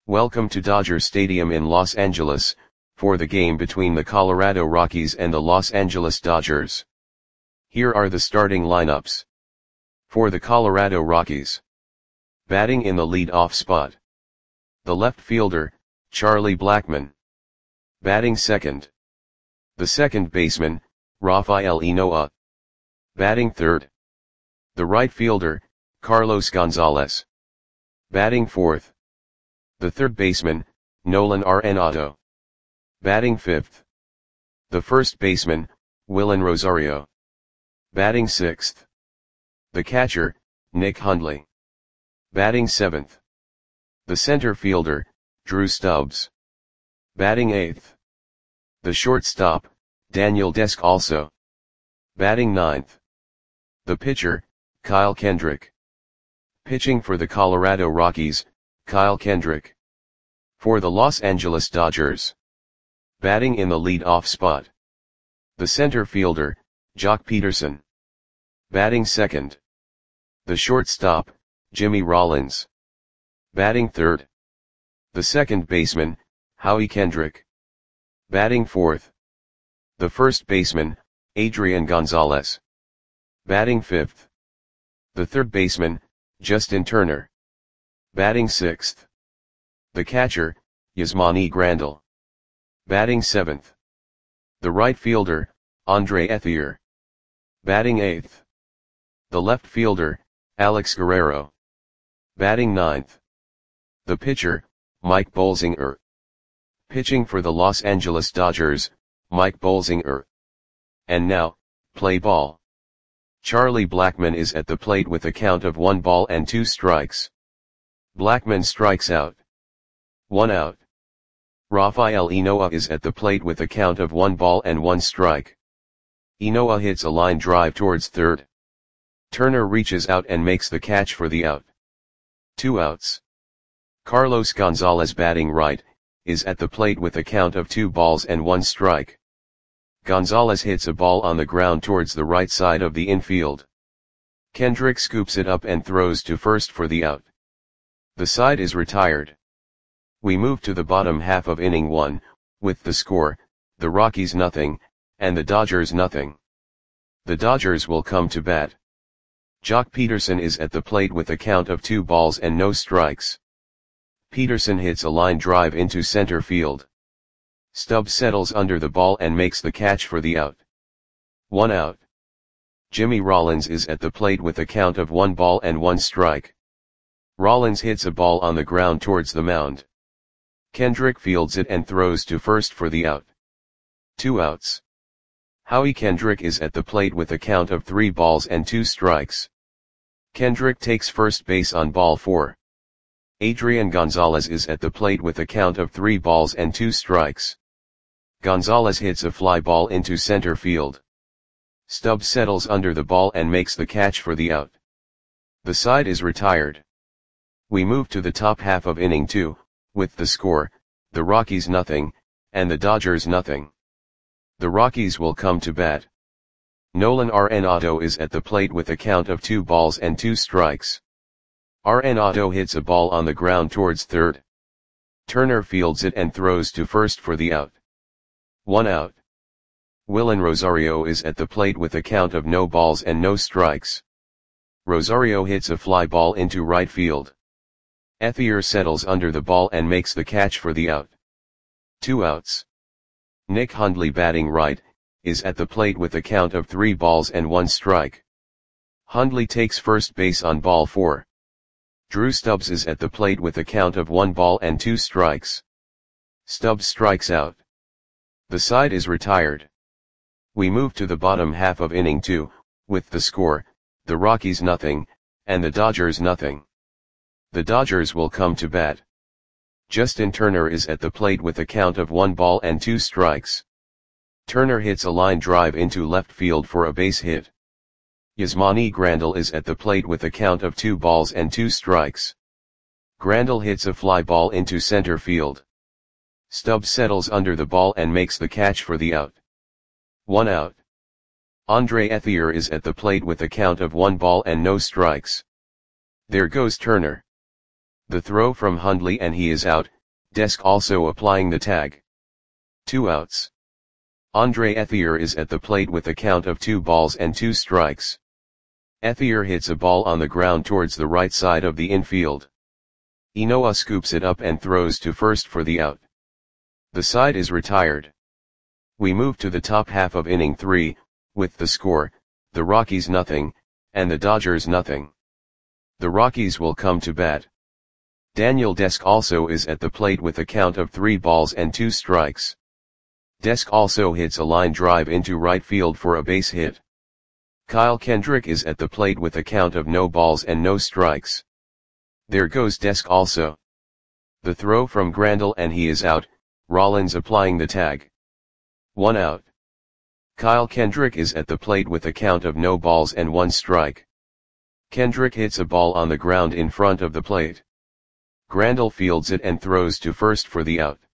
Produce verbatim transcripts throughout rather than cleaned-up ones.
Welcome to Dodger Stadium in Los Angeles, for the game between the Colorado Rockies and the Los Angeles Dodgers. Here are the starting lineups. For the Colorado Rockies. Batting in the lead-off spot. The left fielder, Charlie Blackmon. Batting second. The second baseman, Rafael Ynoa. Batting third. The right fielder, Carlos Gonzalez. Batting fourth. The third baseman, Nolan Arenado. Batting fifth. The first baseman, Willen Rosario. Batting sixth. The catcher, Nick Hundley. Batting seventh. The center fielder, Drew Stubbs. Batting eighth. The shortstop, Daniel Descalso. Batting ninth. The pitcher, Kyle Kendrick. Pitching for the Colorado Rockies, Kyle Kendrick. For the Los Angeles Dodgers. Batting in the lead-off spot. The center fielder, Joc Pederson. Batting second. The shortstop, Jimmy Rollins. Batting third. The second baseman, Howie Kendrick. Batting fourth. The first baseman, Adrian Gonzalez. Batting fifth. The third baseman, Justin Turner. Batting sixth. The catcher, Yasmani Grandal. Batting seventh. The right fielder, Andre Ethier. Batting eighth. The left fielder, Alex Guerrero. Batting ninth. The pitcher, Mike Bolsinger. Pitching for the Los Angeles Dodgers, Mike Bolsinger. And now, play ball. Charlie Blackmon is at the plate with a count of one ball and two strikes. Blackmon strikes out. One out. Rafael Ynoa is at the plate with a count of one ball and one strike. Ynoa hits a line drive towards third. Turner reaches out and makes the catch for the out. Two outs. Carlos Gonzalez, batting right, is at the plate with a count of two balls and one strike. Gonzalez hits a ball on the ground towards the right side of the infield. Kendrick scoops it up and throws to first for the out. The side is retired. We move to the bottom half of inning one, with the score, the Rockies nothing, and the Dodgers nothing. The Dodgers will come to bat. Joc Pederson is at the plate with a count of two balls and no strikes. Pederson hits a line drive into center field. Stubbs settles under the ball and makes the catch for the out. One out. Jimmy Rollins is at the plate with a count of one ball and one strike. Rollins hits a ball on the ground towards the mound. Kendrick fields it and throws to first for the out. Two outs. Howie Kendrick is at the plate with a count of three balls and two strikes. Kendrick takes first base on ball four. Adrian Gonzalez is at the plate with a count of three balls and two strikes. Gonzalez hits a fly ball into center field. Stubbs settles under the ball and makes the catch for the out. The side is retired. We move to the top half of inning two, with the score, the Rockies nothing, and the Dodgers nothing. The Rockies will come to bat. Nolan Arenado is at the plate with a count of two balls and two strikes. Arenado hits a ball on the ground towards third. Turner fields it and throws to first for the out. One out. Willen Rosario is at the plate with a count of no balls and no strikes. Rosario hits a fly ball into right field. Ethier settles under the ball and makes the catch for the out. Two outs. Nick Hundley, batting right, is at the plate with a count of three balls and one strike. Hundley takes first base on ball four. Drew Stubbs is at the plate with a count of one ball and two strikes. Stubbs strikes out. The side is retired. We move to the bottom half of inning two, with the score, the Rockies nothing, and the Dodgers nothing. The Dodgers will come to bat. Justin Turner is at the plate with a count of one ball and two strikes. Turner hits a line drive into left field for a base hit. Yasmani Grandal is at the plate with a count of two balls and two strikes. Grandal hits a fly ball into center field. Stubbs settles under the ball and makes the catch for the out. One out. Andre Ethier is at the plate with a count of one ball and no strikes. There goes Turner. The throw from Hundley and he is out, Desk also applying the tag. Two outs. Andre Ethier is at the plate with a count of two balls and two strikes. Ethier hits a ball on the ground towards the right side of the infield. Inoa scoops it up and throws to first for the out. The side is retired. We move to the top half of inning three, with the score, the Rockies nothing, and the Dodgers nothing. The Rockies will come to bat. Daniel Desk also is at the plate with a count of three balls and two strikes. Desk also hits a line drive into right field for a base hit. Kyle Kendrick is at the plate with a count of no balls and no strikes. There goes Desk also. The throw from Grandal and he is out, Rollins applying the tag. One out. Kyle Kendrick is at the plate with a count of no balls and one strike. Kendrick hits a ball on the ground in front of the plate. Grandal fields it and throws to first for the out.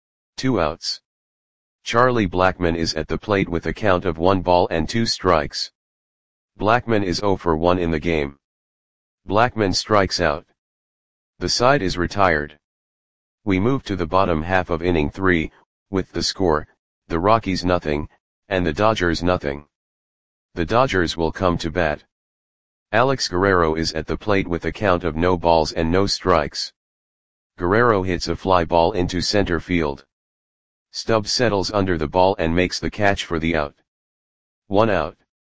Two outs. Charlie Blackmon is at the plate with a count of one ball and two strikes. Blackmon is oh for one in the game. Blackmon strikes out. The side is retired. We move to the bottom half of inning three, with the score, the Rockies nothing, and the Dodgers nothing. The Dodgers will come to bat. Alex Guerrero is at the plate with a count of no balls and no strikes. Guerrero hits a fly ball into center field. Stubbs settles under the ball and makes the catch for the out. One out.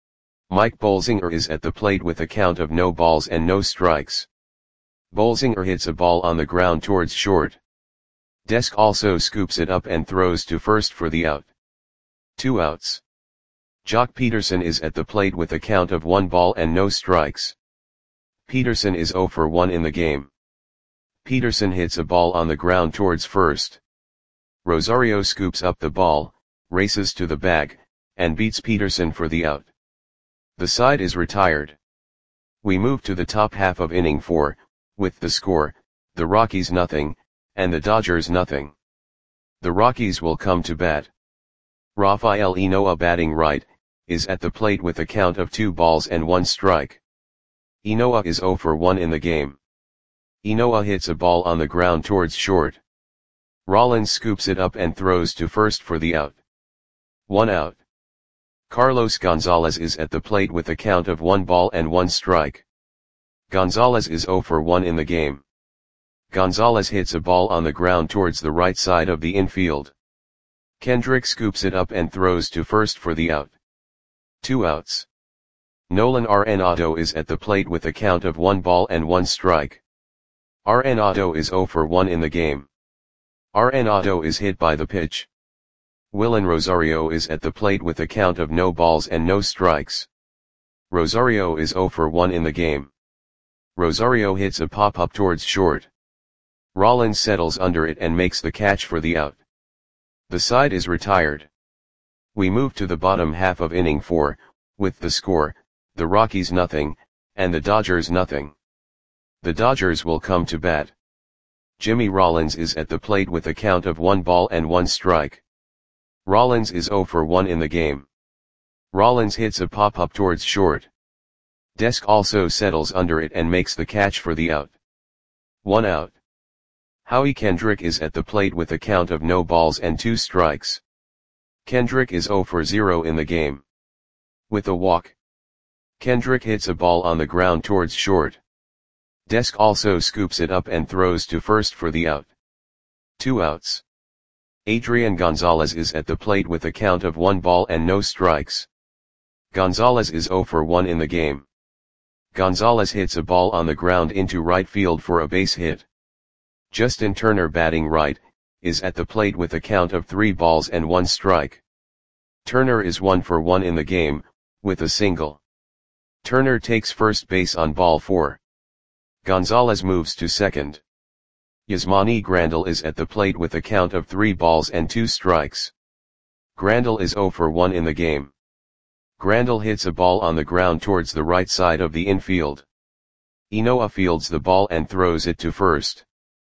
Mike Bolsinger is at the plate with a count of no balls and no strikes. Bolsinger hits a ball on the ground towards short. Desk also scoops it up and throws to first for the out. Two outs. Jock Peterson is at the plate with a count of one ball and no strikes. Peterson is oh for one in the game. Peterson hits a ball on the ground towards first. Rosario scoops up the ball, races to the bag, and beats Peterson for the out. The side is retired. We move to the top half of inning four, with the score, the Rockies nothing, and the Dodgers nothing. The Rockies will come to bat. Rafael Inoa batting right, is at the plate with a count of two balls and one strike. Inoa is oh for one in the game. Inoa hits a ball on the ground towards short. Rollins scoops it up and throws to first for the out. One out. Carlos Gonzalez is at the plate with a count of one ball and one strike. Gonzalez is oh for one in the game. Gonzalez hits a ball on the ground towards the right side of the infield. Kendrick scoops it up and throws to first for the out. Two outs. Nolan Arenado is at the plate with a count of one ball and one strike. Arenado is oh for one in the game. Arenado is hit by the pitch. Willen Rosario is at the plate with a count of no balls and no strikes. Rosario is oh for one in the game. Rosario hits a pop-up towards short. Rollins settles under it and makes the catch for the out. The side is retired. We move to the bottom half of inning four, with the score, the Rockies nothing, and the Dodgers nothing. The Dodgers will come to bat. Jimmy Rollins is at the plate with a count of one ball and one strike. Rollins is oh for one in the game. Rollins hits a pop-up towards short. Desk also settles under it and makes the catch for the out. One out. Howie Kendrick is at the plate with a count of no balls and two strikes. Kendrick is oh for zero in the game. With a walk. Kendrick hits a ball on the ground towards short. Desk also scoops it up and throws to first for the out. Two outs. Adrian Gonzalez is at the plate with a count of one ball and no strikes. Gonzalez is oh for one in the game. Gonzalez hits a ball on the ground into right field for a base hit. Justin Turner batting right, is at the plate with a count of three balls and one strike. Turner is one for one in the game, with a single. Turner takes first base on ball four. Gonzalez moves to second. Yasmani Grandal is at the plate with a count of three balls and two strikes. Grandal is oh for one in the game. Grandal hits a ball on the ground towards the right side of the infield. Inoa fields the ball and throws it to first.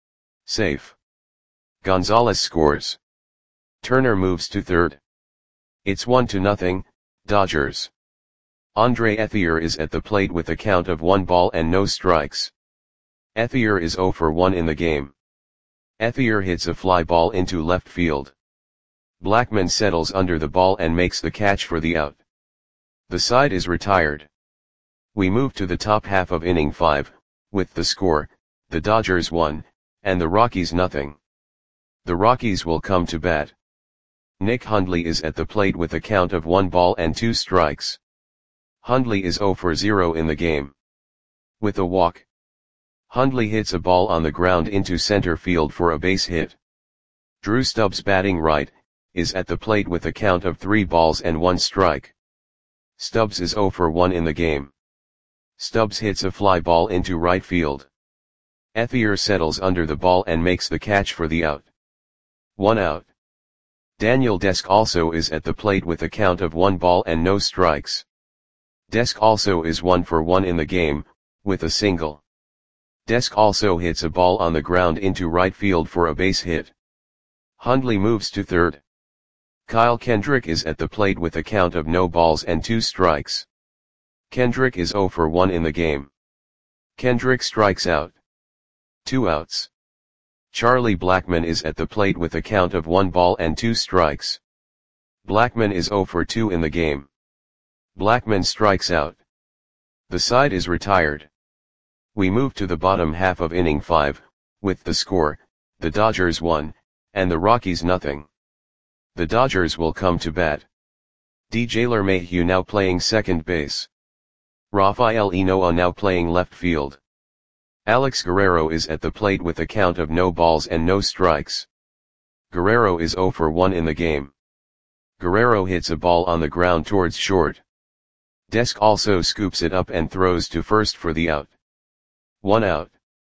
Safe. Gonzalez scores. Turner moves to third. It's one to nothing, Dodgers. Andre Ethier is at the plate with a count of one ball and no strikes. Ethier is zero for one in the game. Ethier hits a fly ball into left field. Blackman settles under the ball and makes the catch for the out. The side is retired. We move to the top half of inning five, with the score, the Dodgers one, and the Rockies nothing. The Rockies will come to bat. Nick Hundley is at the plate with a count of one ball and two strikes. Hundley is zero for zero in the game. With a walk, Hundley hits a ball on the ground into center field for a base hit. Drew Stubbs, batting right, is at the plate with a count of three balls and one strike. Stubbs is zero for one in the game. Stubbs hits a fly ball into right field. Ethier settles under the ball and makes the catch for the out. One out. Daniel Desk also is at the plate with a count of one ball and no strikes. Desk also is one for one in the game, with a single. Desk also hits a ball on the ground into right field for a base hit. Hundley moves to third. Kyle Kendrick is at the plate with a count of no balls and two strikes. Kendrick is zero for one in the game. Kendrick strikes out. Two outs. Charlie Blackman is at the plate with a count of one ball and two strikes. Blackman is zero for two in the game. Blackman strikes out. The side is retired. We move to the bottom half of inning five, with the score, the Dodgers one, and the Rockies nothing. The Dodgers will come to bat. D J LeMahieu now playing second base. Rafael Inoa now playing left field. Alex Guerrero is at the plate with a count of no balls and no strikes. Guerrero is zero for one in the game. Guerrero hits a ball on the ground towards short. Desk also scoops it up and throws to first for the out. One out.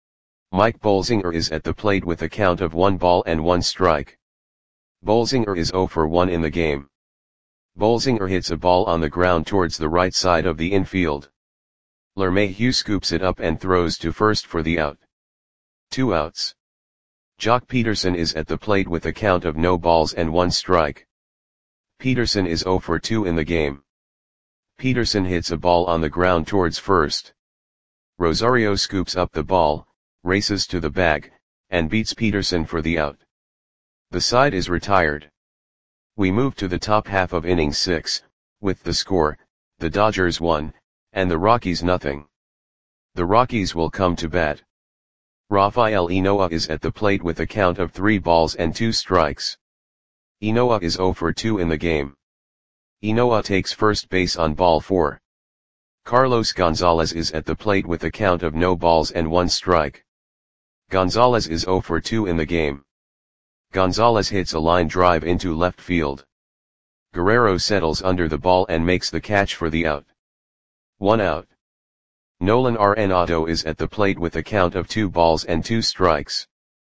Mike Bolsinger is at the plate with a count of one ball and one strike. Bolsinger is zero for one in the game. Bolsinger hits a ball on the ground towards the right side of the infield. LeMahieu scoops it up and throws to first for the out. Two outs. Jock Peterson is at the plate with a count of no balls and one strike. Peterson is zero for two in the game. Peterson hits a ball on the ground towards first. Rosario scoops up the ball, races to the bag, and beats Peterson for the out. The side is retired. We move to the top half of inning six, with the score, the Dodgers one, and the Rockies nothing. The Rockies will come to bat. Rafael Inoa is at the plate with a count of three balls and two strikes. Inoa is zero for two in the game. Inoa takes first base on ball four. Carlos Gonzalez is at the plate with a count of no balls and one strike. Gonzalez is zero for two in the game. Gonzalez hits a line drive into left field. Guerrero settles under the ball and makes the catch for the out. One out. Nolan Arenado is at the plate with a count of two balls and two strikes.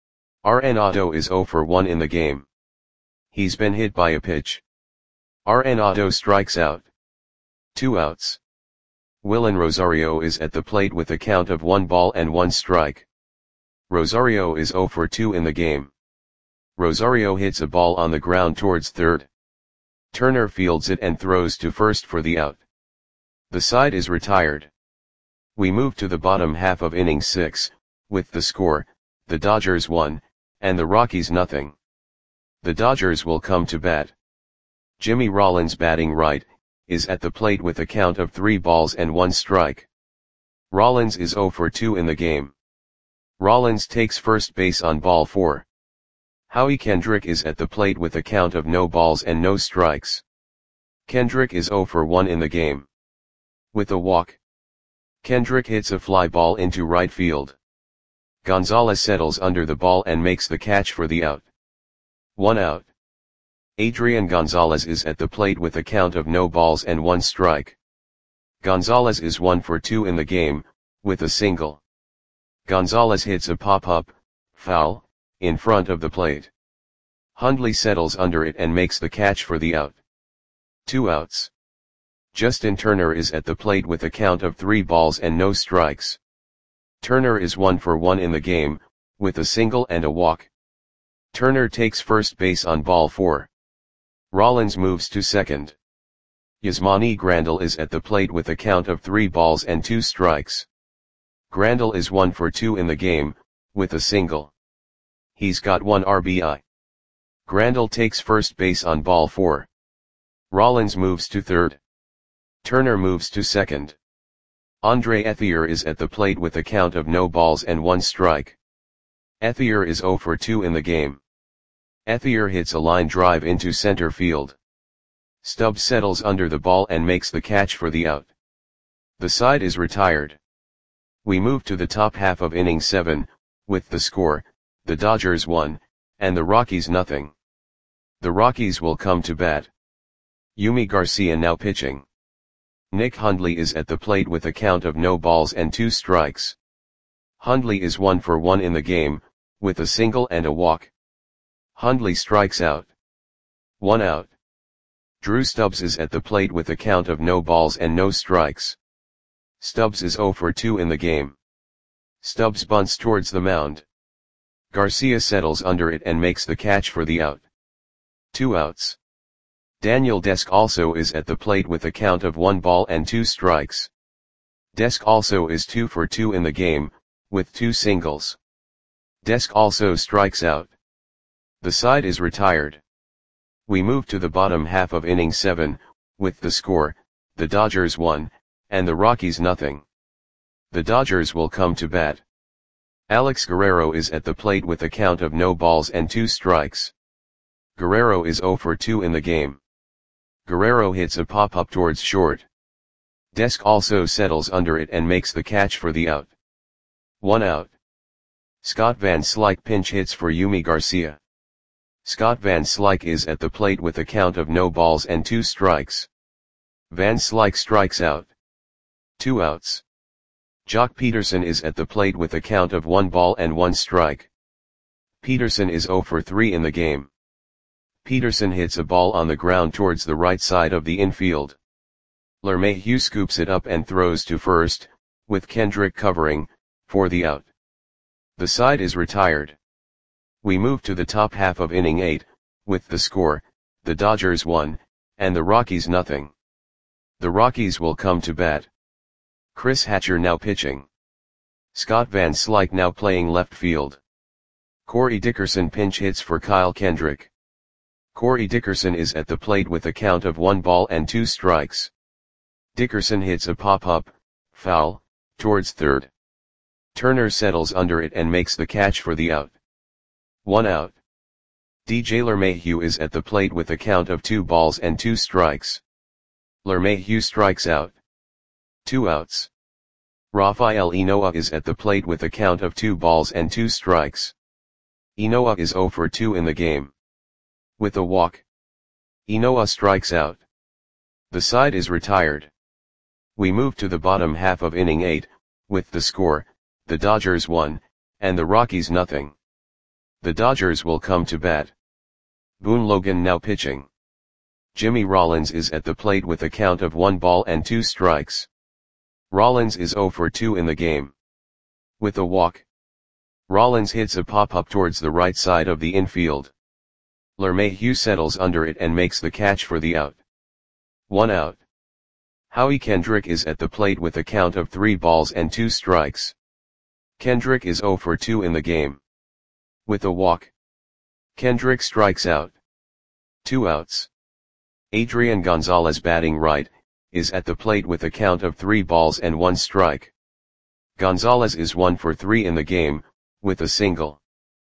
Arenado is zero for one in the game. He's been hit by a pitch. Arenado strikes out. Two outs. Willen Rosario is at the plate with a count of one ball and one strike. Rosario is zero for two in the game. Rosario hits a ball on the ground towards third. Turner fields it and throws to first for the out. The side is retired. We move to the bottom half of inning six, with the score, the Dodgers one, and the Rockies nothing. The Dodgers will come to bat. Jimmy Rollins, batting right, is at the plate with a count of three balls and one strike. Rollins is zero for two in the game. Rollins takes first base on ball four. Howie Kendrick is at the plate with a count of no balls and no strikes. Kendrick is zero for one in the game. With a walk, Kendrick hits a fly ball into right field. Gonzalez settles under the ball and makes the catch for the out. One out. Adrian Gonzalez is at the plate with a count of no balls and one strike. Gonzalez is one for two in the game, with a single. Gonzalez hits a pop-up, foul, in front of the plate. Hundley settles under it and makes the catch for the out. Two outs. Justin Turner is at the plate with a count of three balls and no strikes. Turner is one for one in the game, with a single and a walk. Turner takes first base on ball four. Rollins moves to second. Yasmani Grandal is at the plate with a count of three balls and two strikes. Grandal is one for two in the game, with a single. He's got one R B I. Grandal takes first base on ball four. Rollins moves to third. Turner moves to second. Andre Ethier is at the plate with a count of no balls and one strike. Ethier is zero for two in the game. Ethier hits a line drive into center field. Stubbs settles under the ball and makes the catch for the out. The side is retired. We move to the top half of inning seven, with the score, the Dodgers one, and the Rockies nothing. The Rockies will come to bat. Yumi Garcia now pitching. Nick Hundley is at the plate with a count of no balls and two strikes. Hundley is one for one in the game, with a single and a walk. Hundley strikes out. One out. Drew Stubbs is at the plate with a count of no balls and no strikes. Stubbs is zero for two in the game. Stubbs bunts towards the mound. Garcia settles under it and makes the catch for the out. Two outs. Daniel Desk also is at the plate with a count of one ball and two strikes. Desk also is two for two in the game, with two singles. Desk also strikes out. The side is retired. We move to the bottom half of inning seven, with the score, the Dodgers one, and the Rockies nothing. The Dodgers will come to bat. Alex Guerrero is at the plate with a count of no balls and two strikes. Guerrero is zero for two in the game. Guerrero hits a pop-up towards short. Desk also settles under it and makes the catch for the out. One out. Scott Van Slyke pinch hits for Yumi Garcia. Scott Van Slyke is at the plate with a count of no balls and two strikes. Van Slyke strikes out. Two outs. Jock Peterson is at the plate with a count of one ball and one strike. Peterson is zero for three in the game. Peterson hits a ball on the ground towards the right side of the infield. LeMahieu scoops it up and throws to first, with Kendrick covering, for the out. The side is retired. We move to the top half of inning eight, with the score, the Dodgers one, and the Rockies nothing. The Rockies will come to bat. Chris Hatcher now pitching. Scott Van Slyke now playing left field. Corey Dickerson pinch hits for Kyle Kendrick. Corey Dickerson is at the plate with a count of one ball and two strikes. Dickerson hits a pop-up, foul, towards third. Turner settles under it and makes the catch for the out. One out. D J LeMahieu is at the plate with a count of two balls and two strikes. LeMahieu strikes out. Two outs. Rafael Enoa is at the plate with a count of two balls and two strikes. Enoa is zero for two in the game. With a walk. Enoa strikes out. The side is retired. We move to the bottom half of inning eight, with the score, the Dodgers one, and the Rockies nothing. The Dodgers will come to bat. Boone Logan now pitching. Jimmy Rollins is at the plate with a count of one ball and two strikes. Rollins is zero for two in the game. With a walk. Rollins hits a pop-up towards the right side of the infield. LeMahieu settles under it and makes the catch for the out. One out. Howie Kendrick is at the plate with a count of three balls and two strikes. Kendrick is zero for two in the game. With a walk. Kendrick strikes out. Two outs. Adrian Gonzalez batting right, is at the plate with a count of three balls and one strike. Gonzalez is one for three in the game, with a single.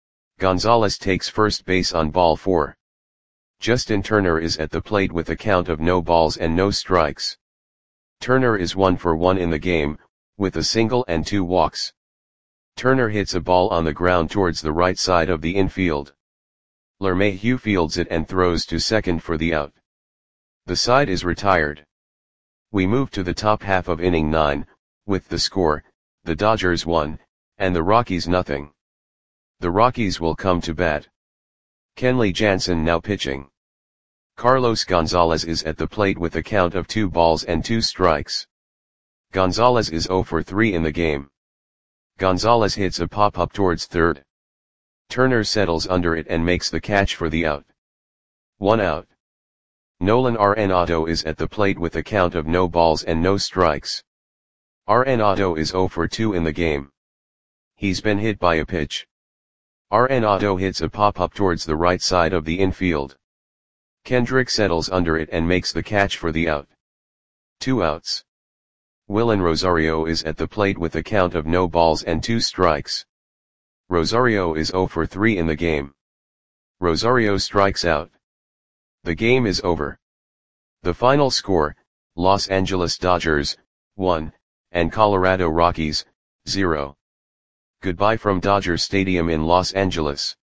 Gonzalez takes first base on ball four. Justin Turner is at the plate with a count of no balls and no strikes. Turner is one for one in the game, with a single and two walks. Turner hits a ball on the ground towards the right side of the infield. LeMahieu fields it and throws to second for the out. The side is retired. We move to the top half of inning nine, with the score, the Dodgers one, and the Rockies nothing. The Rockies will come to bat. Kenley Jansen now pitching. Carlos Gonzalez is at the plate with a count of two balls and two strikes. Gonzalez is zero for three in the game. Gonzalez hits a pop-up towards third. Turner settles under it and makes the catch for the out. One out. Nolan Arenado is at the plate with a count of no balls and no strikes. Arenado is zero for two in the game. He's been hit by a pitch. Arenado hits a pop-up towards the right side of the infield. Kendrick settles under it and makes the catch for the out. Two outs. Wilin Rosario is at the plate with a count of no balls and two strikes. Rosario is zero for three in the game. Rosario strikes out. The game is over. The final score, Los Angeles Dodgers, one, and Colorado Rockies, zero. Goodbye from Dodger Stadium in Los Angeles.